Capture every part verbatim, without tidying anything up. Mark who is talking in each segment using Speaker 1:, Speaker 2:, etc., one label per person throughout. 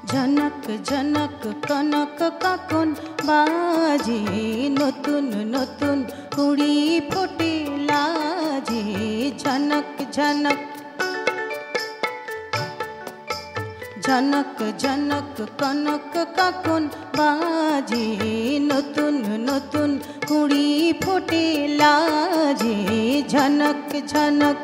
Speaker 1: झनक झनक कनक काकन बाजे नतुन नतुन कुड़ी फुटे लाजे झनक झनक झनक झनक कनक काकन बाजे नतुन नतुन कुड़ी फुटे लाजे झनक झनक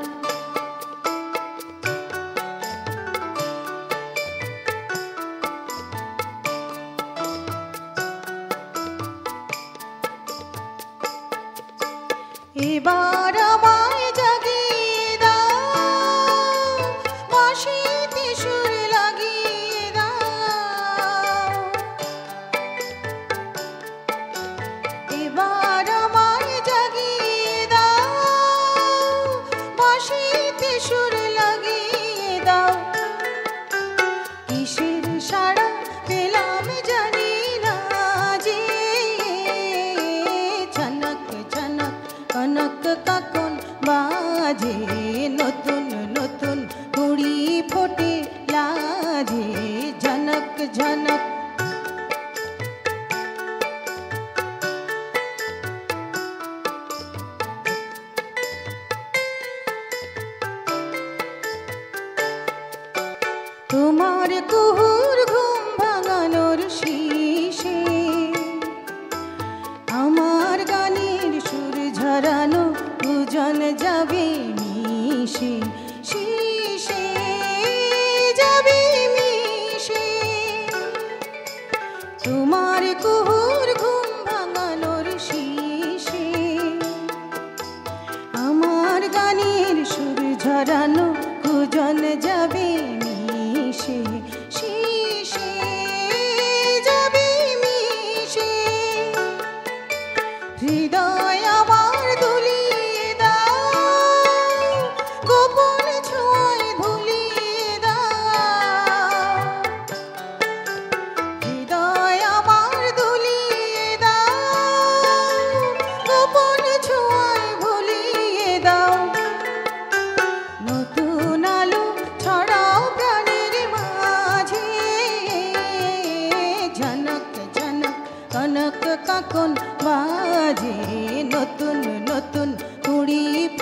Speaker 1: এবার আমায় জাগিয়ে দাও বাঁশিতে সুর লাগিয়ে দাও এবার আমায় জাগিয়ে দাও বাঁশিতে সুর লাগিয়ে দাও কিসের সাড়া পেলাম জানি না যে ঝনক ঝনক कनक काकन बाजे नतुन नतुन कुड़ी फुटे लाजे झनक झनक तुम्हार कुहुर घुम भांगानोर शीशे आमार गानेर सुर झरानो पूजन जाबे मिशे शीशे जाबे मिशे तुम्हार कुहुर घुम भांगानोर शीशे आमार गानेर सुर झरानो पूजन जाबे मिशे शीशे जाबे मिशे हृदय আমার দুলিয়ে দাও গোপন ছোঁয়ায় ভুলিয়ে দাও হৃদয় আমার দুলিয়ে দাও গোপন ছোঁয়ায় ভুলিয়ে দাও নতুন আলো ছড়াও প্রাণের মাঝে ঝনক ঝনক কনক কাকন বাজে নতুন নতুন কুড়ি